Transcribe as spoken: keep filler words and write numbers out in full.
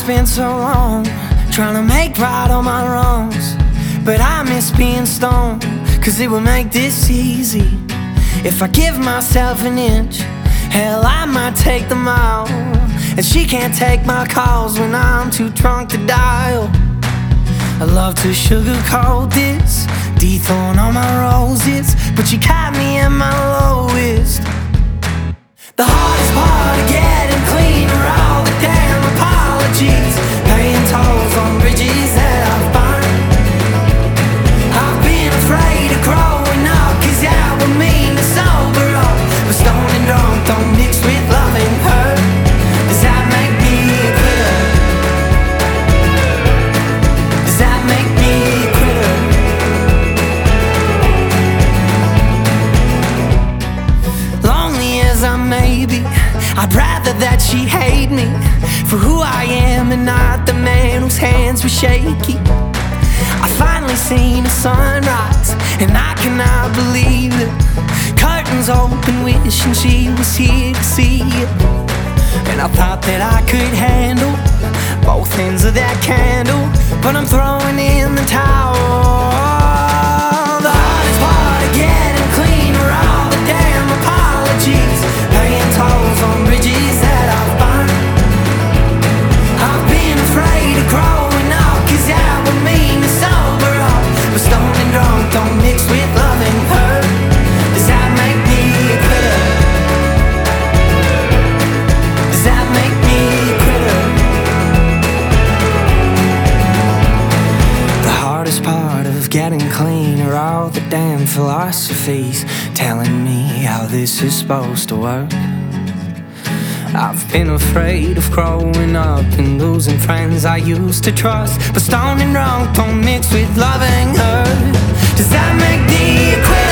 spent so long trying to make right all my wrongs, but I miss being stoned, cause it would make this easy. If I give myself an inch, hell, I might take the mile. And she can't take my calls when I'm too drunk to dial. I love to sugarcoat this, dethorn all my roses, but she caught me at my lowest. The hardest part of getting clean are all the damn apologies, paying tolls on bridges that I've burned. I've been afraid of growing up, cause that would mean to sober up, but stoned and drunk don't mix with loving her. Does that make me a quitter? Does that make me a quitter? Lonely as I may be, I'd rather that she hate me for who I am and not the man whose hands were shaky. I finally seen the sunrise and I cannot believe it. Curtains open, wishing she was here to see it. And I thought that I could handle both ends of that candle, but I'm throwing in the towel. The hardest part of getting clean are all the damn apologies, paying tolls on bridges that I've burned. I've been afraid of growing up, cause that would mean to sober up, but stoned and drunk don't mix with loving her. Does that make me a quitter? Does that make me a quitter? The hardest part of getting clean are all the damn philosophies telling me how this is supposed to work. I've been afraid of growing up and losing friends I used to trust, but stoned and drunk don't mix with loving her. Does that make me a quitter?